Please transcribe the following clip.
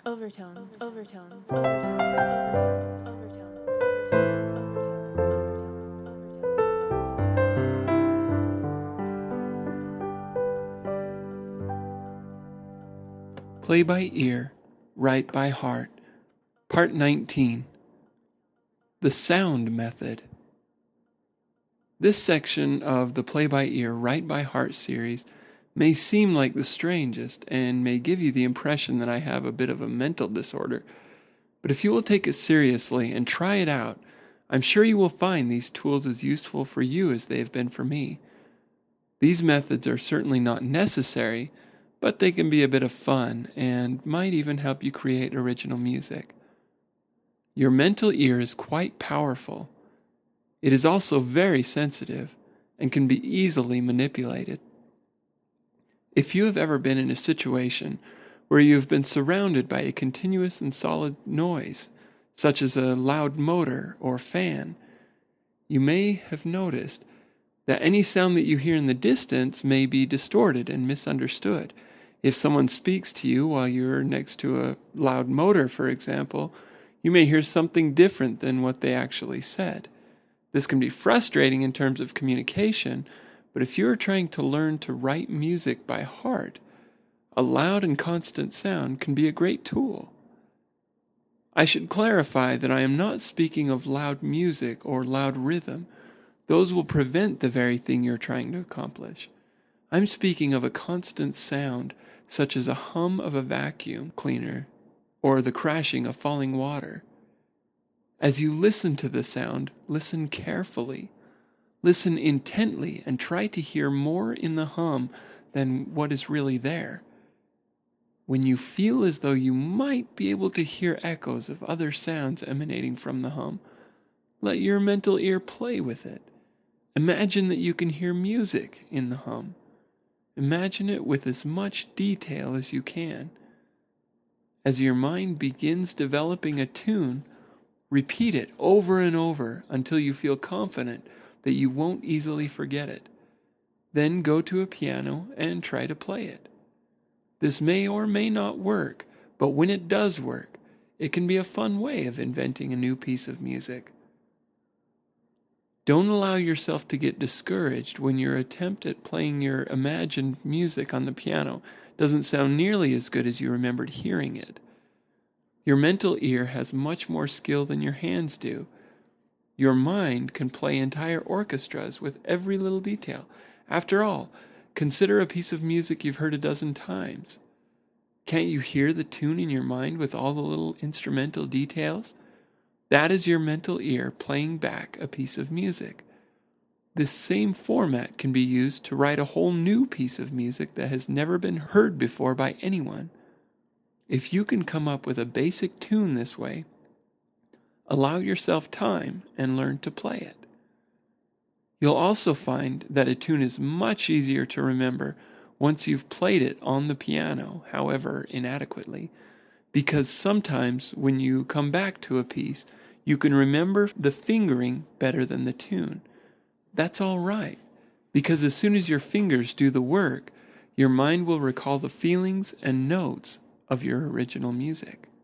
overtones, overtones, overtones, overtones. Play by ear, write by heart. Part 19. The sound method. This section of the Play by Ear, Write by Heart series may seem like the strangest and may give you the impression that I have a bit of a mental disorder. But if you will take it seriously and try it out, I'm sure you will find these tools as useful for you as they have been for me. These methods are certainly not necessary, but they can be a bit of fun and might even help you create original music. Your mental ear is quite powerful. It is also very sensitive and can be easily manipulated. If you have ever been in a situation where you have been surrounded by a continuous and solid noise, such as a loud motor or fan, you may have noticed that any sound that you hear in the distance may be distorted and misunderstood. If someone speaks to you while you're next to a loud motor, for example, you may hear something different than what they actually said. This can be frustrating in terms of communication, but if you are trying to learn to write music by heart, a loud and constant sound can be a great tool. I should clarify that I am not speaking of loud music or loud rhythm. Those will prevent the very thing you're trying to accomplish. I'm speaking of a constant sound, such as a hum of a vacuum cleaner or the crashing of falling water. As you listen to the sound, listen carefully. Listen intently and try to hear more in the hum than what is really there. When you feel as though you might be able to hear echoes of other sounds emanating from the hum, let your mental ear play with it. Imagine that you can hear music in the hum. Imagine it with as much detail as you can. As your mind begins developing a tune, repeat it over and over until you feel confident that you won't easily forget it. Then go to a piano and try to play it. This may or may not work, but when it does work, it can be a fun way of inventing a new piece of music. Don't allow yourself to get discouraged when your attempt at playing your imagined music on the piano doesn't sound nearly as good as you remembered hearing it. Your mental ear has much more skill than your hands do. Your mind can play entire orchestras with every little detail. After all, consider a piece of music you've heard a dozen times. Can't you hear the tune in your mind with all the little instrumental details? That is your mental ear playing back a piece of music. This same format can be used to write a whole new piece of music that has never been heard before by anyone. If you can come up with a basic tune this way, allow yourself time and learn to play it. You'll also find that a tune is much easier to remember once you've played it on the piano, however inadequately, because sometimes when you come back to a piece, you can remember the fingering better than the tune. That's all right, because as soon as your fingers do the work, your mind will recall the feelings and notes of your original music.